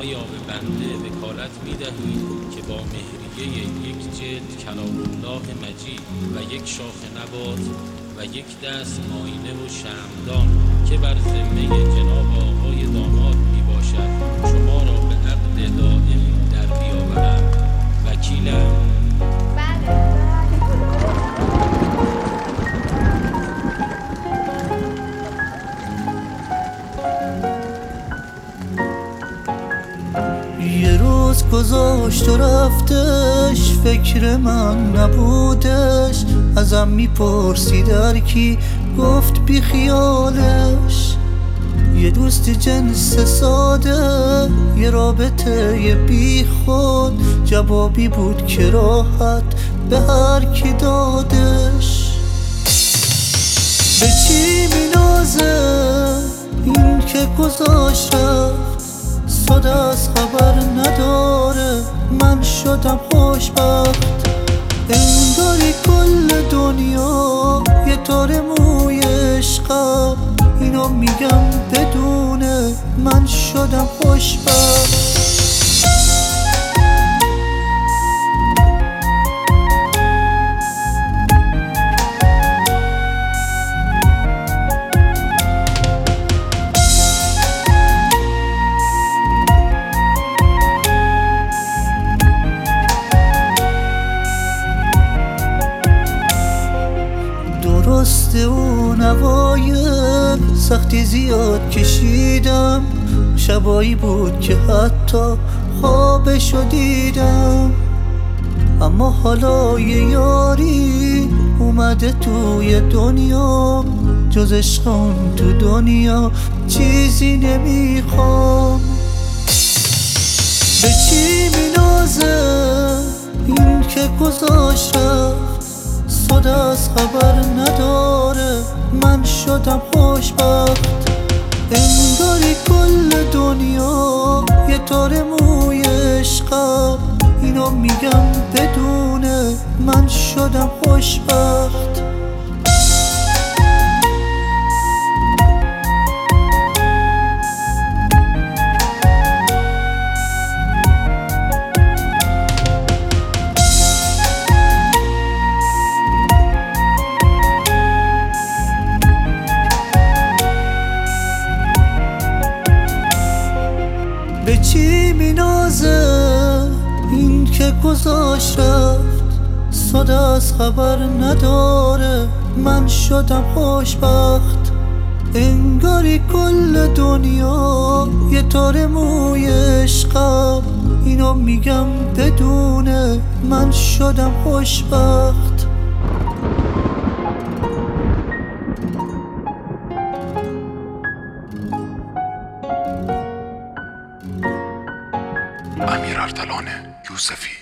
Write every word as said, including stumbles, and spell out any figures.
آیا به بنده وکالت می دهید که با مهریه یک جلد کلام الله مجید و یک شاخه نبات و یک دست آینه و شمعدان که بر ذمه جناب آقای داماد می باشد شما را به عقد دائم در بیاورم؟ وکیلم. یه روز گذاشت و رفتش، فکر من نبودش. ازم میپرسی در کی، گفت بی خیالش. یه دوست جنس ساده، یه رابطه یه بی خود، جوابی بود که راحت به هر کی دادش. به چی مینازه این که گذاشت رفت، صد از خبر نداره، من شدم خوشبخت. انگاری کل دنیا یه تار موی عشقم، اینو میگم بدونه من شدم خوشبخت. درسته اون اوایل سختی زیاد کشیدم، شبایی بود که حتی خوابشو دیدم. اما حالا یه یاری اومده توی دنیا، جز عشق اون تو دنیا چیزی نمیخوام. به چی مینازه این که گذاشت رفت، صد از خبر نداره، من شدم خوشبخت. انگاری کل دنیا یه تار موی عشقم، اینو میگم بدونه من شدم خوشبخت. به چی مینازه این که گذاشت رفت، صد از خبر نداره، من شدم خوشبخت. انگاری کل دنیا یه تار موی عشقم، اینو میگم بدونه من شدم خوشبخت. امیر ارسلان یوسفی